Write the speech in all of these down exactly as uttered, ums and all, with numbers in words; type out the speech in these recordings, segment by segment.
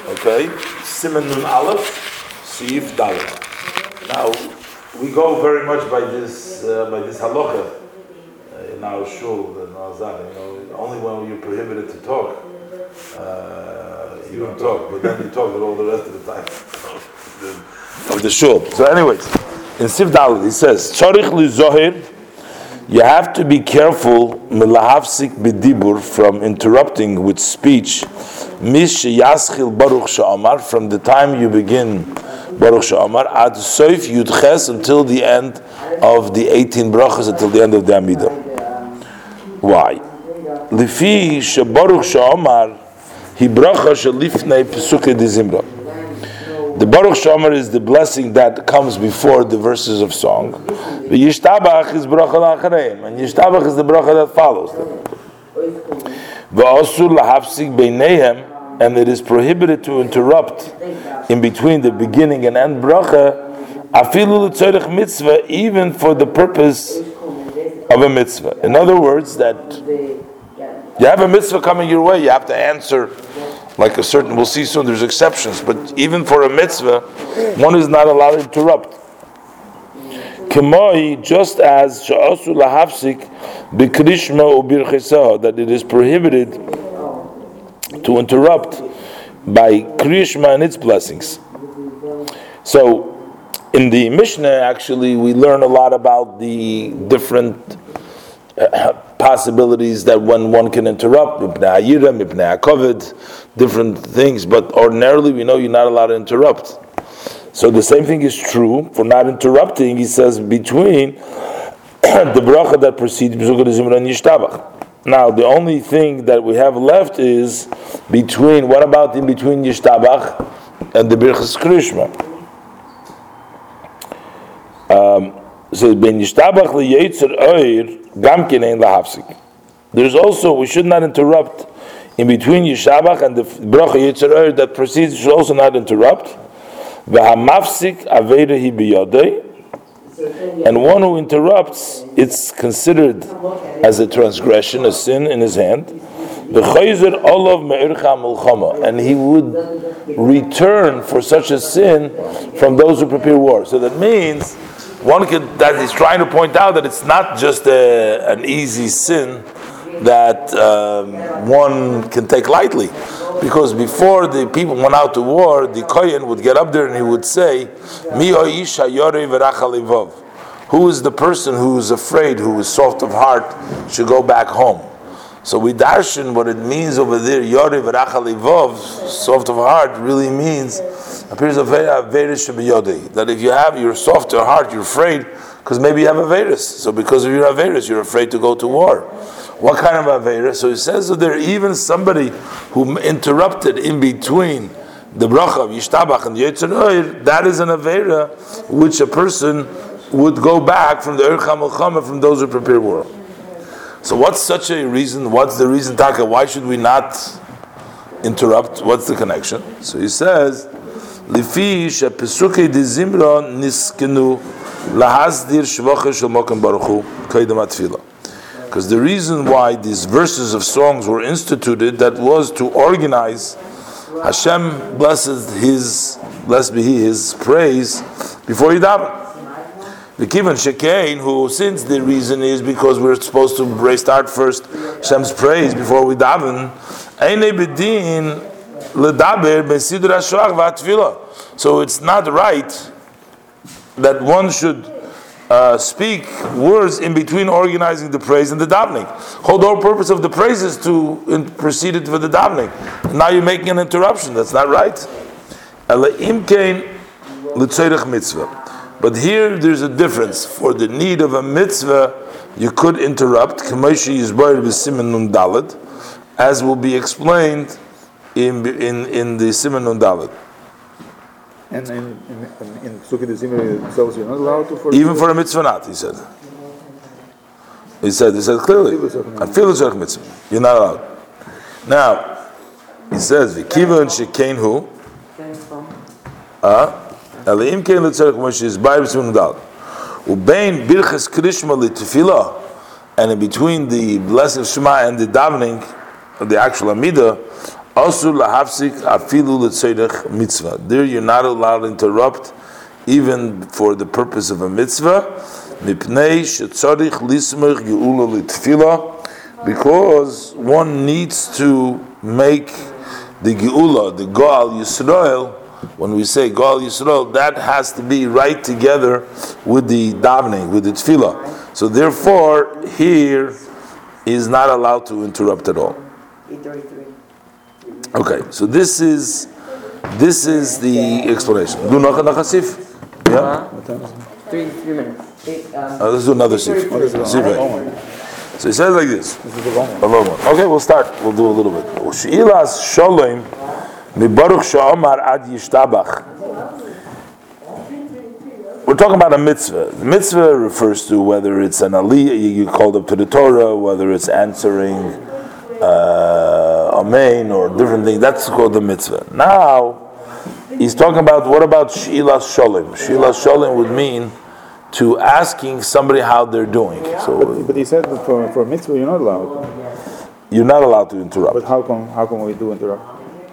Okay, Siman Nun Aleph, Sif Dalet. Now we go very much by this uh, by this halacha uh, in our shul and all that. You know, only when you're prohibited to talk, uh, you don't talk, but then you talk all the rest of the time of the shul. So, anyways, in Sif Dalet he says, "Tzarich li zohir." You have to be careful milahafsik b'dibur, from interrupting with speech. Mish yaschil baruch she'amar, from the time you begin baruch she'amar ad soif yudches, until the end of the eighteen brachas, until the end of the Amidah. Why? Lifi she baruch she'amar hi bracha shelifnei pesukei de zimra. The Baruch She'amar is the blessing that comes before the verses of song. The Yishtabach is bracha la'achareim, and Yishtabach is the bracha that follows them. V'asur lahafsik beineihem, and it is prohibited to interrupt in between the beginning and end bracha, afilu l'tzorech mitzvah, even for the purpose of a mitzvah. In other words, that you have a mitzvah coming your way, you have to answer like a certain, we'll see soon, there's exceptions, but even for a mitzvah, one is not allowed to interrupt. Kemoi, just as she'asu lahafsik b'krishma u'birchesa, that it is prohibited to interrupt by krishma and its blessings. So, in the Mishnah, actually, we learn a lot about the different uh, possibilities that when one can interrupt, mipnei hayira, mipnei hakovid, different things, but ordinarily we know you're not allowed to interrupt. So the same thing is true for not interrupting, he says, between the bracha that precedes Pesukei de Zimra and Yishtabach. Now the only thing that we have left is between, what about in between Yishtabach and the Birchas Krishma? Um, so ben Yishtabach li'yetzer oir gam kenein lahafsik. There's also, we should not interrupt in between Yishabach and the bracha Yetzer Oir that precedes, should also not interrupt. V'hamafsik aveira hi biyodei, and one who interrupts, it's considered as a transgression, a sin in his hand. V'chayzer olav me'ircha milchama, and he would return for such a sin from those who prepare war. So that means one could, that he's trying to point out that it's not just a, an easy sin that um, one can take lightly, because before the people went out to war, the Kohen would get up there and he would say, "Mi ha'isha yorei v'rachal levav." Who is the person who is afraid, who is soft of heart, should go back home? So we darshan what it means over there, yorei v'rachal levav, soft of heart, really means appears a that if you have, you're soft of heart, you're afraid because maybe you have a virus. So because of your averus, you're afraid to go to war. What kind of Aveira? So he says that there even somebody who interrupted in between the bracha of Yishtabach and the Yetzer Oir, that is an Aveira which a person would go back from the Ircha Milchama, from those who prepare war. So what's such a reason? What's the reason, Taka? Why should we not interrupt? What's the connection? So he says, Lifi she'pesukei de Zimra niskenu lahasdir shvacha shel Mokem Baruch Hu kaidem atfilah. Because the reason why these verses of songs were instituted, that was to organize Hashem blessed His, blessed be He, His praise before you daven. The Kivan Shekein, who since the reason is because we're supposed to start first Hashem's praise before we daven, Einei bedin ledaber besidur hashach v'atfilah. So it's not right that one should Uh, speak words in between organizing the praise and the davening. The whole purpose of the praise is to in, proceed it for the davening. And now you're making an interruption. That's not right. But here there's a difference. For the need of a mitzvah, you could interrupt, as will be explained in in, in the Siman Nun Dalet. And in in Pesukei de Zimra themselves, you're not allowed to. For even for a mitzvah, not, he said. He said, he said clearly, I feel it's a mitzvah. You're not allowed. Now, he says, "V'kivan shekein hu, ah, aleim kein letzarech moshe is by b'tzvun dal, ubein birches krishma l'tefillah, and in between the blessing of Shema and the davening of the actual Amidah, Asur lahafsik afilu l'tzorech mitzvah. There you're not allowed to interrupt, even for the purpose of a mitzvah. Mipnei shetzarich lismech geula l'tefila, because one needs to make the geula, the Goal Yisrael. When we say Goal Yisrael, that has to be right together with the davening, with the tefillah. So therefore, here is not allowed to interrupt at all. Okay, so this is this is the explanation. Do noch nachasif? Yeah. Three, three minutes. Eight, um, Uh, let's do another sif. Sif. So he says like this. A long one. Okay, we'll start. We'll do a little bit. Shilas shalom mi baruch sha'amar ad yishtabach. We're talking about a mitzvah. The mitzvah refers to whether it's an aliyah, you called up to the Torah, whether it's answering uh, amen or different things. That's called the mitzvah. Now, he's talking about, what about shilas shalom? Shilas shalom would mean to asking somebody how they're doing. So, But, but he said that for, for mitzvah you're not allowed. you're not allowed to interrupt. But how come how come we do interrupt?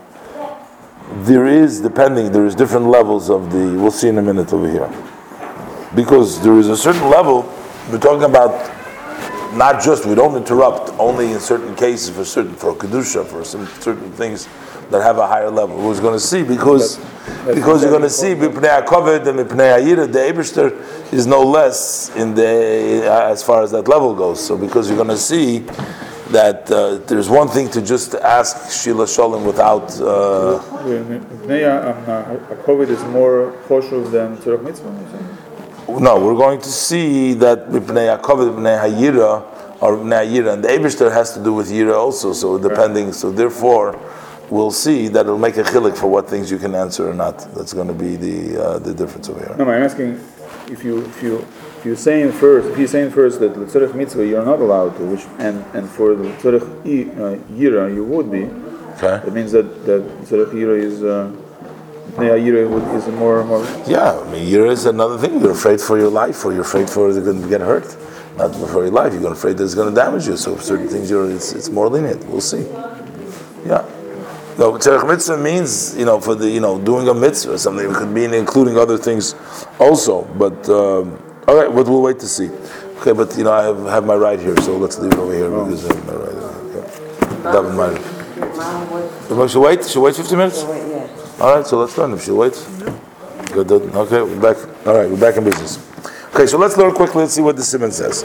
There is, depending, there is different levels of the, we'll see in a minute over here. Because there is a certain level, we're talking about not just, we don't interrupt only in certain cases for certain, for Kedusha, for some certain things that have a higher level. We're going to see, because because you're going to see, Mipnei HaKavod and Mipnei HaYirah, the Eibishter is no less in the, as far as that level goes. So because you're going to see that uh, there's one thing to just ask Shila Shalom without... Uh, Mipnei HaKavod is more choshuv than tzorech mitzvah. No, we're going to see that Mipnei HaKavod, Mipnei HaYirah, or Mipnei HaYirah, and the Eibishter has to do with Yirah also, so depending, so therefore, we'll see that it'll make a chilik for what things you can answer or not. That's going to be the uh, the difference over here. No, I'm asking if you if you if you're saying first if you're saying first that the tzorech mitzvah you're not allowed to, which and and for the tzorech Yirah you would be. Okay. That means that that tzorech Yirah is. Uh, Yeah, Yirah is more, more. Yeah, I mean, Yirah is another thing. You're afraid for your life, or you're afraid for you're going to get hurt. Not for your life. You're afraid that it's going to damage you. So certain things, you're it's, it's more lenient. We'll see. Yeah. No, tzorech mitzvah means, you know, for the, you know, doing a mitzvah or something. It could mean including other things also. But um, all right, but we'll wait to see. Okay, but you know, I have, have my right here, so let's leave it over here because I have my right over here. Yeah. That was mine. Should wait? Should wait fifty minutes? All right, so let's learn. If she waits, good. Okay, we're back. All right, we're back in business. Okay, so let's learn quickly. Let's see what the Simon says.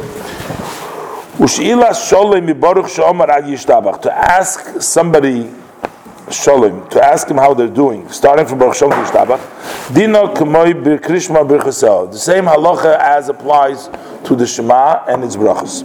To ask somebody shalom, to ask him how they're doing, starting from Baruch Shalom Yishtabach, Dino k'moi bir krishma bir chesel. The same halacha as applies to the Shema and its brachas.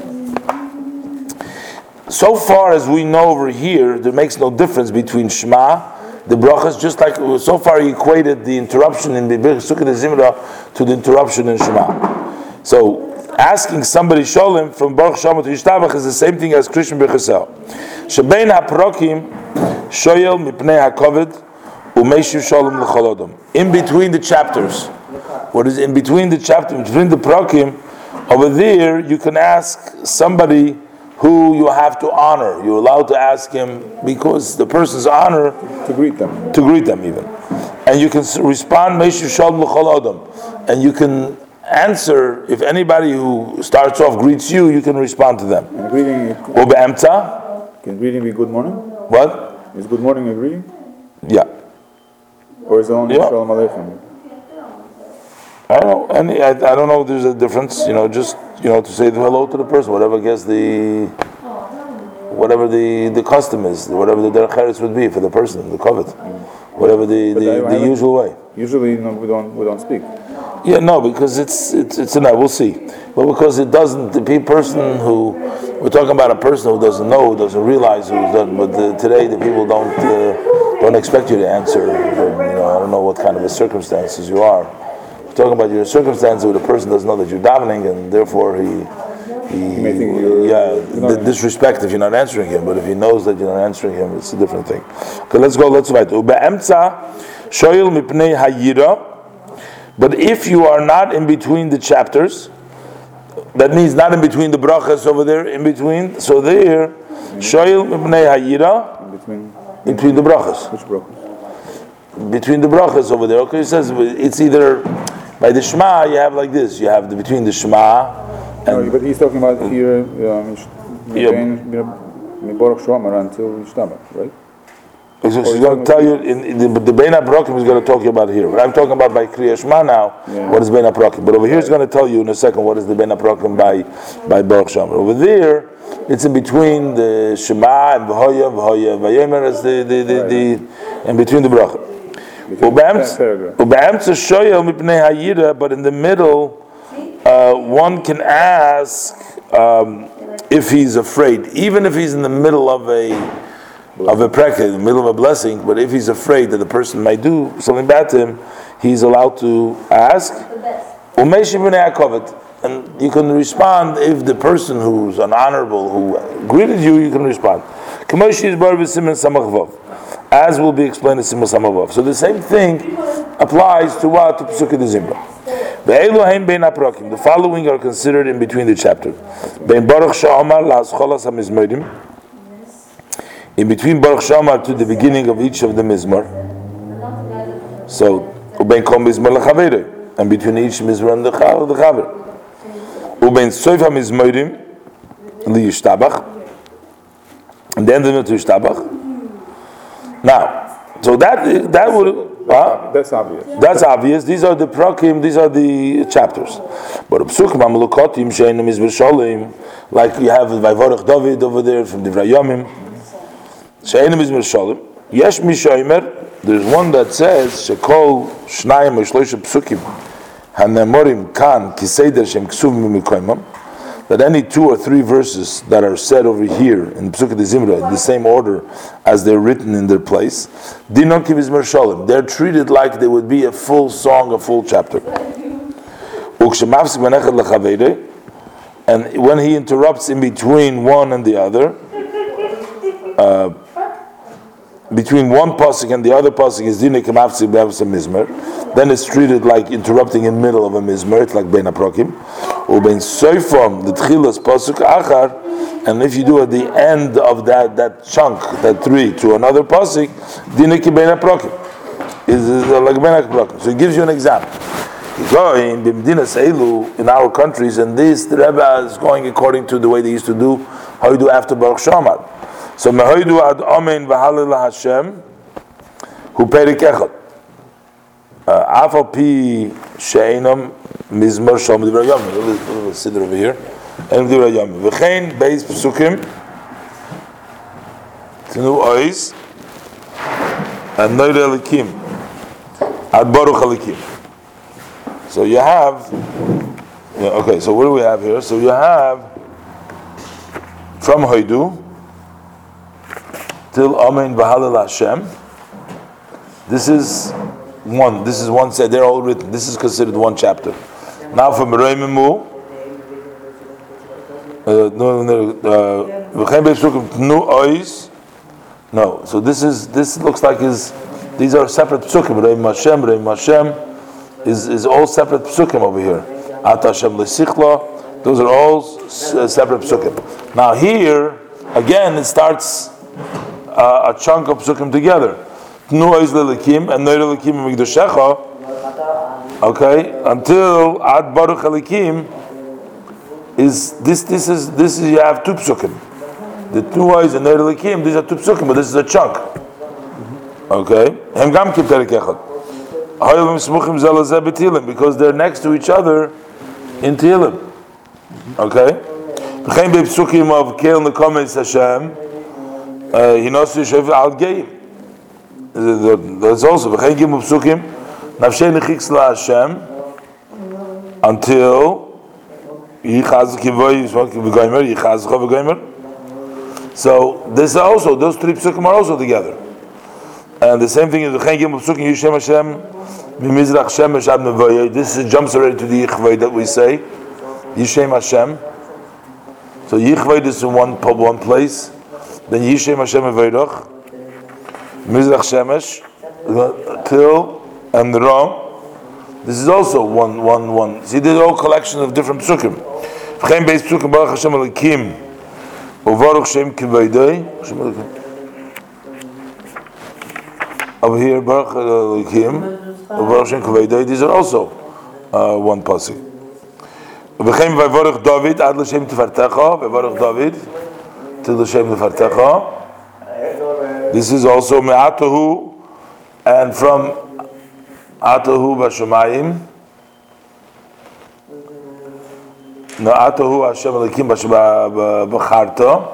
So far as we know over here, there makes no difference between Shema, the brachas, just like so far he equated the interruption in the Sukkot Zimra to the interruption in Shema. So asking somebody shalom from Baruch Shalom to Yishtabach is the same thing as Krishma B'chesel. Shebein haprokim shoyel mipnei hakavod umeishu shalom l'cholodom. In between the chapters, what is in between the chapter, between the prokim, over there you can ask somebody who you have to honor. You're allowed to ask him because the person's honor To greet them. to greet them even, and you can respond Meishu Shalom L'chol Adam, and you can answer if anybody who starts off greets you, you can respond to them. And greeting, Or be'emta, can greeting be good morning? what? Is good morning a greeting? Yeah, Or is it only Yeah. Shalom Aleichem? I don't know. Any, I, I don't know if there's a difference. You know, just you know to say hello to the person, whatever I guess the whatever the, the custom is, whatever the derech eretz would be for the person, the covet, whatever the, But the, I- I the like- usual way. Usually, no, we don't we don't speak. Yeah, no, because it's it's it's a no. We'll see, but because it doesn't. The pe- person who we're talking about, a person who doesn't know, who doesn't realize who's done. But the, today, the people don't uh, don't expect you to answer. You know, I don't know what kind of a circumstances you are. We're talking about your circumstances where the person doesn't know that you're davening, and therefore he he may think you're- yeah you're not- the disrespect if you're not answering him. But if he knows that you're not answering him, it's a different thing. Okay, let's go. Let's write. Ube'emtza shoyel mipnei hayira. But if you are not in between the chapters, that means not in between the brachas over there, in between. So there, shoyel mipnei hayira. In between between the brachas. Which brachas? Between the brachas over there. Okay, it says it's either by the Shema you have like this. You have the, between the Shema and No, but he's talking about here. Um, Yeah. Baruch Shomer until Yishtabach, right? So she's going to tell you in, in the, the Bein HaProkim is going to talk you about here. But I'm talking about by Kriya Shema now. Yeah. What is Bein HaProkim? But over here it's going to tell you in a second what is the Bein HaProkim by by Baruch Shomer. Over there it's in between the Shema and V'hoya V'hoya V'yemer as the the the, the in between the bracha. Ube'emtza shoyel mipnei hayira, but in the middle, uh, one can ask um, if he's afraid, even if he's in the middle of a of a practice, in the middle of a blessing. But if he's afraid that the person might do something bad to him, he's allowed to ask. Umeish b'nei hakovet, and you can respond if the person who's an honorable who greeted you, you can respond. As will be explained in Simul Samavav. So the same thing applies to what? To Pesukei Zimra. The following are considered in between the chapter. In between Baruch Shamar to the beginning of each of the Mizmor. So, and between each Mizmor and the Chaver. Ubein Soif HaMizmorim Li Yishtabach. And then the to Yishtabach. Now, so that that would uh, that's obvious. That's obvious. These are the prakim. These are the chapters. But psukim amelukotim sheinim is v'sholim, like you have Vayvorach David over there from Divrei Yomim. Sheinim is v'sholim. Yesh mishoimer. There's one that says shekol shnayim or shloisha psukim hanemorim kan kiseder shem ksuvim mikoimam. That any two or three verses that are said over here in Pesukei Zimra in the same order as they're written in their place, Dinon Kivizmer Sholem, they're treated like they would be a full song, a full chapter. And when he interrupts in between one and the other, uh, between one pasuk and the other pasuk is Dinei K'mafsik B'Avos HaMizmer, then it's treated like interrupting in the middle of a mizmer. It's like Bein HaProkim. Ubein Soifam the Tchilas pasuk Achar, and if you do at the end of that that chunk, that three to another pasuk, Dinei K'Bein HaProkim is like Bein HaProkim. So it gives you an example. You go in B'Medinas Eilu in our countries, and this the Rebbe is going according to the way they used to do how you do after Baruch Shamar. So mehoidu ad amen v'halil Hashem hu perik echad. Afal pi she'enam mizmor shom divrei yomim. A little siddur over here. And divrei yomim. V'chein beis psukim tenu ois and noir elikim ad baruch elikim. So you have, yeah, okay. So what do we have here? So you have from hoidu till Amen V'Halil Hashem. This is one. This is one set. They're all written. This is considered one chapter. Now from Reimimu. No, no. No. So this is. This looks like is. These are separate psukim. Reim Hashem. Reim Hashem is is all separate psukim over here. At Hashem L'Sichla. Those are all s- separate psukim. Now here again it starts. Uh, a chunk of psukim together. Tnu ois lelikim and noir elikim migdoshecha. Okay, until ad baruch elikim is this. This is this is you have two psukim. The tnu ois and noir elikim. These are two psukim, but this is a chunk. Okay, hem gam kiperik echad. Hayovim smuchim zelazeh betilim because they're next to each other in Tehillim. Okay, v'chein be psukim of kel nekomes Hashem. He knows to show al gay. That's also v'chein gimel psukim nafshei nechiks la Hashem until yichaz kivoy v'goymer yichaz v'goymer. So this also those three psukim are also together, and the same thing is v'chein gimel psukim yishem Hashem mimizrach shemesh ad mevoyeh. This is, jumps already to the yichvay that we say yishem Hashem. So yichvay is in one one place. Then Yishem Hashem Aveirach, Mizrach Shemesh, Till, and Ram. This is also one, one, one. See, they're all collection of different psukim. V'chein beis psukim Baruch Hashem Elikim, Uvaruch Shem Kivaydei. Over here, Baruch Elohim, Baruch Shem Kavodai, these are also uh, one pasuk. V'chein v'varech David ad l'shem tefartecha, v'varech David to l'shem tefartecha. This is also me'atahu, and from atahu b'shamayim. No, atahu Hashem Elokim b'charta.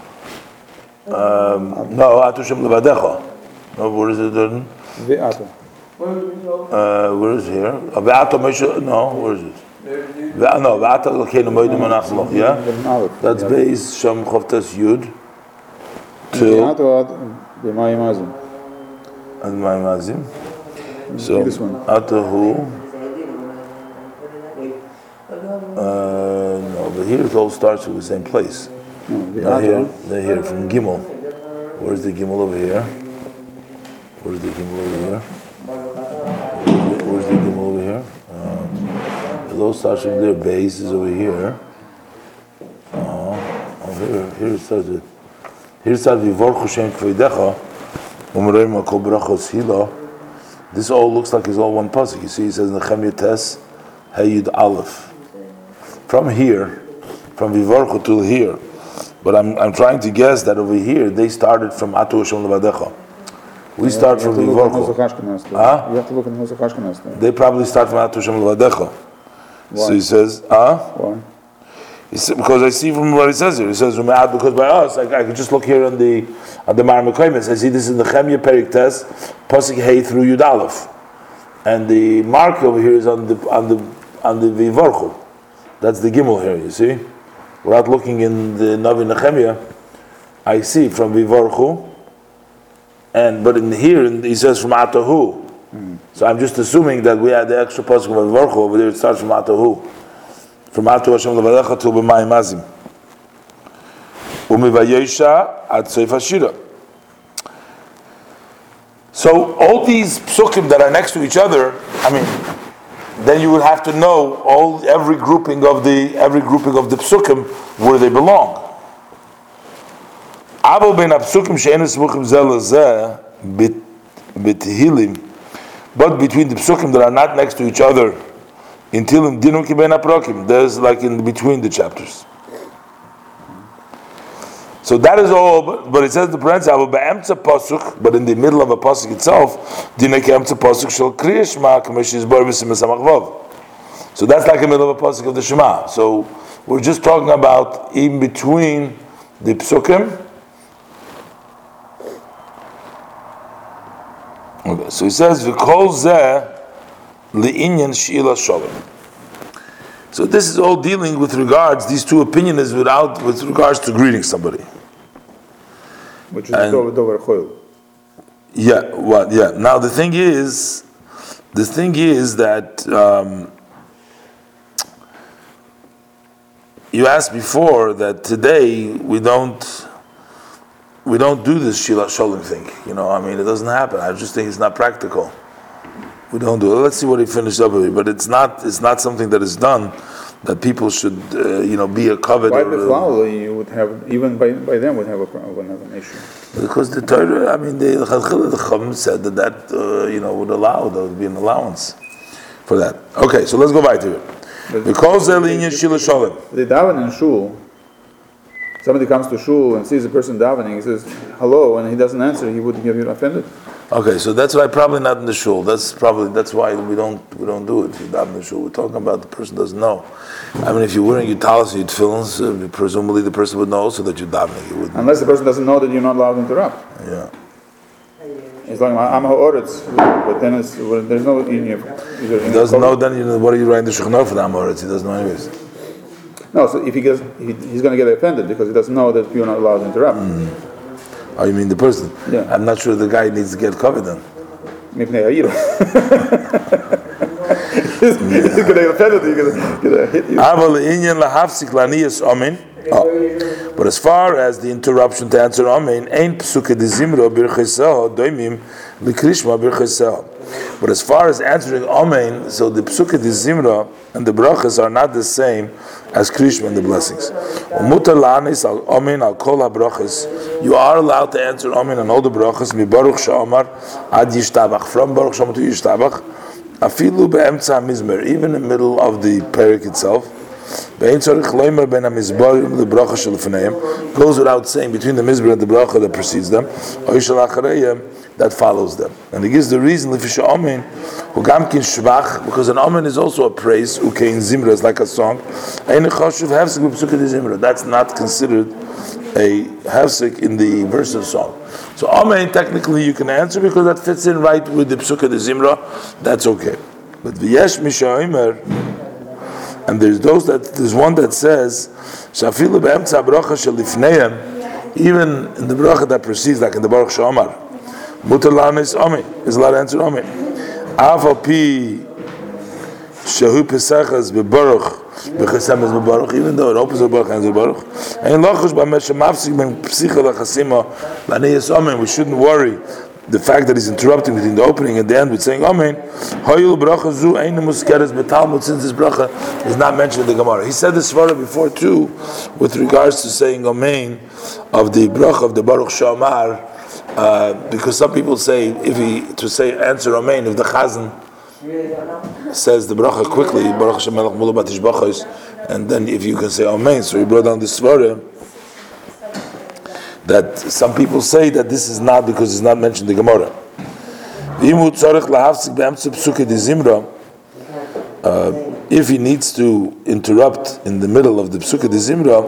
No, atahu Hashem levadecha. No, where is it then? Ve'ata. Uh, where is it here? Uh, Ve'ata Moshe, no, where is it? Ve- no, Ve'ata Elokeinu Moedim Anachloch, yeah? That's base Shem Chavtes Yud. Till Ve'ata ad b'mayim azim. and my mazim. So This one. Atahu. Uh, no, but here it all starts with the same place. No, Not here. Ve'ata. They're here from Gimel. Where's the Gimel over here? Where's the Gimel over here? Where's the Gimel over here? Um, the low starts from their base is over here. Uh, oh, here, here it starts with. Here it starts with Vorchu Shem Kvoidecha. Umreim Kol Brachos Hila. This all looks like it's all one pasuk. You see, it says Nechemia Tes Hayud Aleph. From here, from Vivorchu to here. But I'm I'm trying to guess that over here they started from Atu Hashem Levadecha. We start from Vivorchu. Huh? You have to look in Nusach Ashkenaz. They probably start from Atu Hashem Levadecha. Why? So he says, huh? Why? He said, because I see from what he says here. He says, because by us, I, I could just look here on the on the Mar Mekoimes. I see this is the Nechemia Perik Tes, Pasuk Hey through Yud Aleph, and the mark over here is on the on the on the Vivorchu. That's the Gimel here. You see, without looking in the Navi Nechemia, I see from Vivorchu, and but in here he says from Atahu. Mm. So I'm just assuming that we had the extra pasuk of Vivorchu over there. It starts from Atahu. From Atu Hashem Levadecha till B'mayim Azim. Umivayesha ad Seif Hashira. So all these psukim that are next to each other, I mean, then you would have to know all every grouping of the every grouping of the psukim where they belong. Avo ben psukim she'enu smuchim zeh lezeh b'tehilim, but between the psukim that are not next to each other. In Tilim Dinu Ki Ben Aprokim, there's like in between the chapters. So that is all, but, but it says the parenthesis, pasuk, but in the middle of a pasuk itself, Dinu Ki Emtza Pasuk Shel Kriya Shema K'mesh Yisbar V'Sim Esamach Vav. So that's like in the middle of a pasuk of the Shema. So we're just talking about in between the psukim. Okay, so he says V'Kol Zeh Li'inyan Sheila Shalom. So this is all dealing with regards, these two opinions without with regards to greeting somebody. Which is Dover Dover Choil. Yeah, what? Yeah. Now the thing is, the thing is that um, you asked before that today we don't we don't do this Sheila Shalom thing. You know, I mean, it doesn't happen. I just think it's not practical. We don't do it. Let's see what he finished up with. But it's not. It's not something that is done that people should, uh, you know, be a covet. Why or, the you would have even by by them would have a would have an issue. Because the Torah, I mean, the the Chum said that that uh, you know would allow there would be an allowance for that. Okay, so let's go back to it. Because the linear Shila Shalom. They daven in shul. Somebody comes to shul and sees a person davening. He says hello, and he doesn't answer. He would get offended. Okay, so that's why probably not in the shul. That's probably that's why we don't we don't do it. You daven in the shul. We're talking about the person doesn't know. I mean, if you're wearing your talis and your tefillins, uh, presumably the person would know also that you're davening. You wouldn't. Unless the person doesn't know that you're not allowed to interrupt. Yeah. It's like I'm a oretz, but then it's, well, there's no in your. He doesn't know. Then you know, what are you writing the shechna for the amoritz? He doesn't know anyways. No, so if he gets, he, he's going to get offended because he doesn't know that you're not allowed to interrupt. Mm. Oh, you mean the person? Yeah. I'm not sure the guy needs to get covered then. He's going to get offended. He's going to hit you. Oh. But as far as the interruption to answer Amen, ain't psuke de zimra bircheseho doimim likrishma bircheseho. But as far as answering Amen, so the Psukkah de Zimra and the brachas are not the same as Krishma and the blessings. Umutar la'anis al Amen al kol ha-brachas. You are allowed to answer Amen on all the brachas. Mi Baruch Sha'amar ad Yishtabach. From Baruch Sha'amar to Yishtabach. Afilu be'emtza ha-mizmer. Even in the middle of the parak itself. Goes without saying between the mizbar and the bracha that precedes them, that follows them. And he gives the reason because an amen is also a praise. Zimra is like a song. That's not considered a hefsek in the verse of song. So amen technically you can answer because that fits in right with the psukkah de zimra. That's okay. But v'yesh misha'imer. And there's those that there's one that says, "Shafilu be'emtza bracha shelifneihem," even in the bracha that precedes, like in the Baruch Sha'amar, mutar la'anis amen is allowed to answer amen. Afal pi shehu pesachas bebaruch bechesem is bebaruch, even though it opens the baruch and the baruch. And lachush b'amesh mafsik ben psicha lachasima la'neias amen. We shouldn't worry. The fact that he's interrupting between the opening and the end with saying Amen, Hayul bracha zu ein muskeres betalmud, since this bracha is not mentioned in the Gemara. He said this svara before too, with regards to saying Amen of the bracha of the Baruch Sha'amar, uh, because some people say if he to say answer Amen if the Chazan says the bracha quickly, Baruch Hashem melech mulu batish bachos, and then if you can say Amen, so he brought down this svara. That some people say that this is not because it's not mentioned in the Gemara. Uh, if he needs to interrupt in the middle of the Psukkah de Zimra,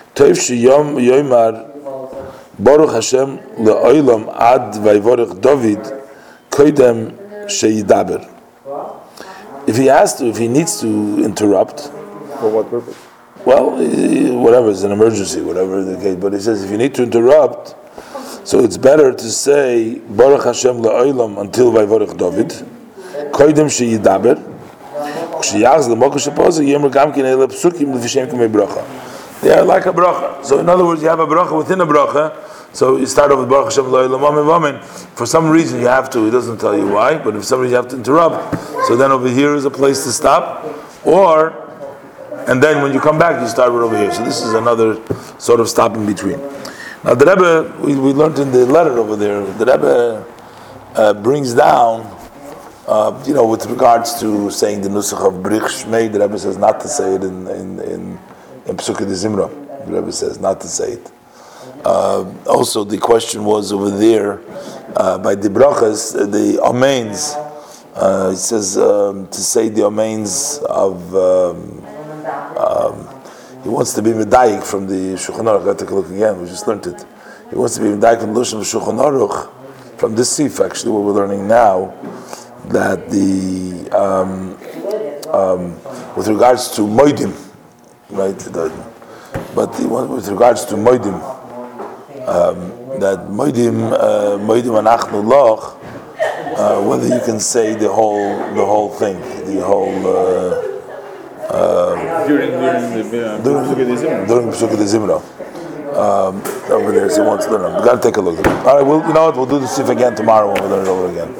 Baruch Hashem le'olam ad vayvorech David koidem sheyidaber. If he has to, if he needs to interrupt, for what purpose? Well, whatever, it's an emergency, whatever the case. But he says if you need to interrupt, so it's better to say Baruch Hashem le'olam until vayvorech David koidem sheyidaber k'sheyachz l'mokash ha'pasuk yemer gam kin ele psukim l'vishem k'mei bracha. They are like a bracha. So in other words, you have a bracha within a bracha. So you start off with Baruch Hashem le'olam amen amen. For some reason you have to. He doesn't tell you why, but if some reason you have to interrupt, so then over here is a place to stop, or and then when you come back, you start with over here. So this is another sort of stop in between. Now the Rebbe, we, we learned in the letter over there, the Rebbe uh, brings down, uh, you know, with regards to saying the nusach of Brich Shmei, the Rebbe says not to say it in in in, in Psukkah de Zimra. The Rebbe says not to say it. Uh, also, the question was over there uh, by the brachas, the amens. Uh, it says um, to say the amens of. Um, Um, he wants to be medayik from the Shulchan Aruch. I have to take a look again. We just learned it. He wants to be medayik from the Lashon of Shulchan Aruch, from this sif. Actually, what we're learning now, that the um, um, with regards to moedim, right? The, but the, with regards to moedim, um, that moedim uh, moedim anachnu loch, uh, whether you can say the whole the whole thing, the whole. Uh, Uh, during during the uh, during during Psukkah de Zimra, um, over there, so he wants to learn. We got to take a look. All right, we'll, you know what? We'll do the sif again tomorrow when we learn it over again.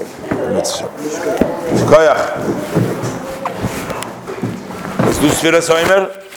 Let's do Sfiras Omer.